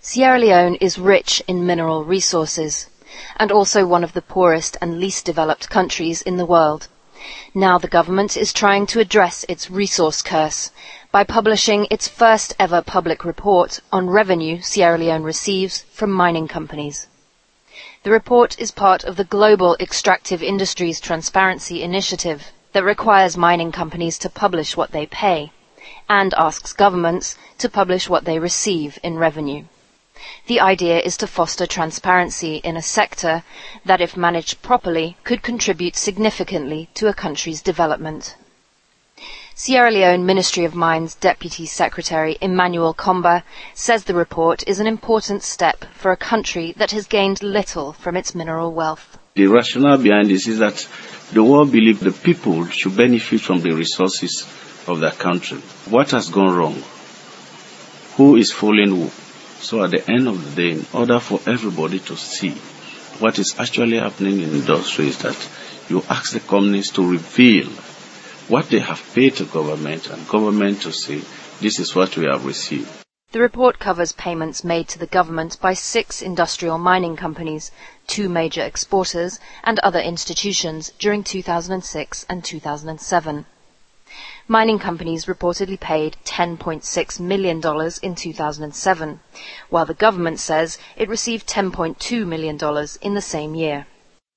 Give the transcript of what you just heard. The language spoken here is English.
Sierra Leone is rich in mineral resources, and also one of the poorest and least developed countries in the world. Now the government is trying to address its resource curse by publishing its first ever public report on revenue Sierra Leone receives from mining companies. The report is part of the Global Extractive Industries Transparency Initiative that requires mining companies to publish what they pay and asks governments to publish what they receive in revenue. The idea is to foster transparency in a sector that, if managed properly, could contribute significantly to a country's development. Sierra Leone Ministry of Mines Deputy Secretary Emmanuel Komba says the report is an important step for a country that has gained little from its mineral wealth. The rationale behind this is that the world believes the people should benefit from the resources of their country. What has gone wrong? Who is fooling who? So at the end of the day, in order for everybody to see what is actually happening in the industry, is that you ask the companies to reveal what they have paid to government, and government to say, this is what we have received. The report covers payments made to the government by 6 industrial mining companies, 2 major exporters, and other institutions during 2006 and 2007. Mining companies reportedly paid $10.6 million in 2007, while the government says it received $10.2 million in the same year.